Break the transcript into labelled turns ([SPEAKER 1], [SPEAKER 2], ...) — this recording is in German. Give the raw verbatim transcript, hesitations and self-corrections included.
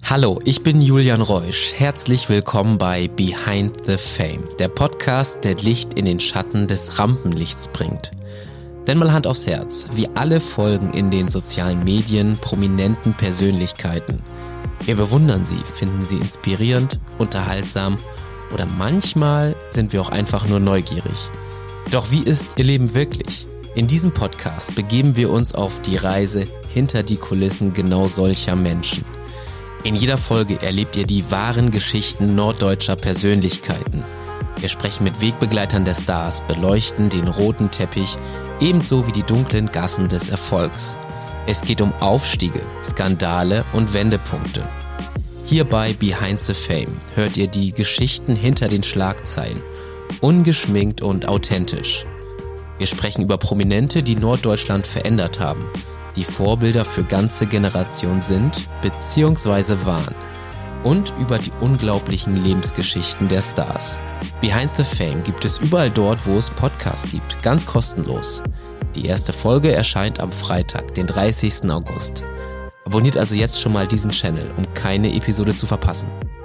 [SPEAKER 1] Hallo, ich bin Julian Reusch. Herzlich willkommen bei Behind the Fame, der Podcast, der Licht in den Schatten des Rampenlichts bringt. Denn mal Hand aufs Herz, wie alle Folgen in den sozialen Medien, prominenten Persönlichkeiten. Wir bewundern sie, finden sie inspirierend, unterhaltsam oder manchmal sind wir auch einfach nur neugierig. Doch wie ist ihr Leben wirklich? In diesem Podcast begeben wir uns auf die Reise hinter die Kulissen genau solcher Menschen. In jeder Folge erlebt ihr die wahren Geschichten norddeutscher Persönlichkeiten. Wir sprechen mit Wegbegleitern der Stars, beleuchten den roten Teppich, ebenso wie die dunklen Gassen des Erfolgs. Es geht um Aufstiege, Skandale und Wendepunkte. Hier bei Behind the Fame hört ihr die Geschichten hinter den Schlagzeilen, ungeschminkt und authentisch. Wir sprechen über Prominente, die Norddeutschland verändert haben, die Vorbilder für ganze Generationen sind bzw. waren und über die unglaublichen Lebensgeschichten der Stars. Behind the Fame gibt es überall dort, wo es Podcasts gibt, ganz kostenlos. Die erste Folge erscheint am Freitag, den dreißigsten August. Abonniert also jetzt schon mal diesen Channel, um keine Episode zu verpassen.